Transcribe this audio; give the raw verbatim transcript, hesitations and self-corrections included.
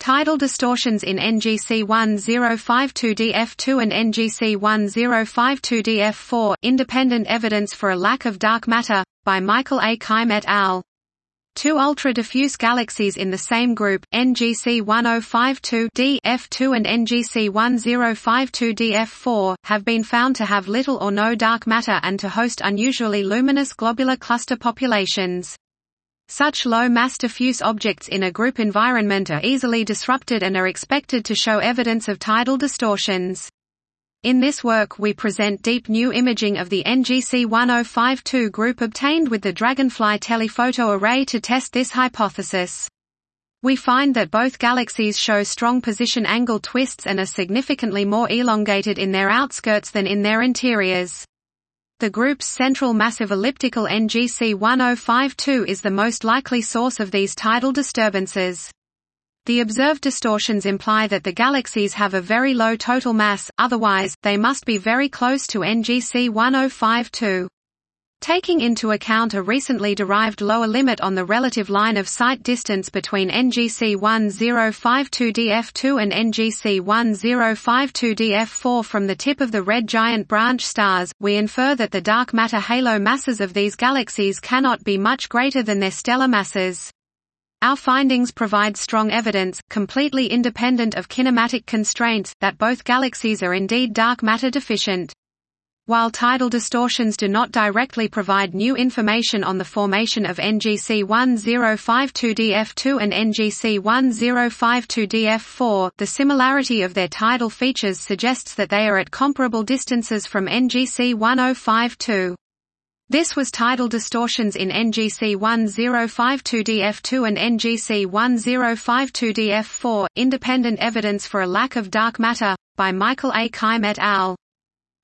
Tidal distortions in N G C one zero five two D F two and N G C one zero five two D F four, Independent Evidence for a Lack of Dark Matter, by Michael A. Keim et al. Two ultra-diffuse galaxies in the same group, N G C one zero five two D F two and N G C one zero five two D F four, have been found to have little or no dark matter and to host unusually luminous globular cluster populations. Such low-mass diffuse objects in a group environment are easily disrupted and are expected to show evidence of tidal distortions. In this work we present deep new imaging of the N G C one zero five two group obtained with the Dragonfly telephoto array to test this hypothesis. We find that both galaxies show strong position angle twists and are significantly more elongated in their outskirts than in their interiors. The group's central massive elliptical N G C one zero five two is the most likely source of these tidal disturbances. The observed distortions imply that the galaxies have a very low total mass, otherwise, they must be very close to N G C one zero five two. Taking into account a recently derived lower limit on the relative line of sight distance between N G C one zero five two D F two and N G C one zero five two D F four from the tip of the red giant branch stars, we infer that the dark matter halo masses of these galaxies cannot be much greater than their stellar masses. Our findings provide strong evidence, completely independent of kinematic constraints, that both galaxies are indeed dark matter deficient. While tidal distortions do not directly provide new information on the formation of N G C one zero five two D F two and N G C one zero five two D F four, the similarity of their tidal features suggests that they are at comparable distances from N G C one zero five two. This was tidal distortions in N G C one zero five two D F two and N G C one zero five two D F four, Independent Evidence for a Lack of Dark Matter, by Michael A. Keim et al.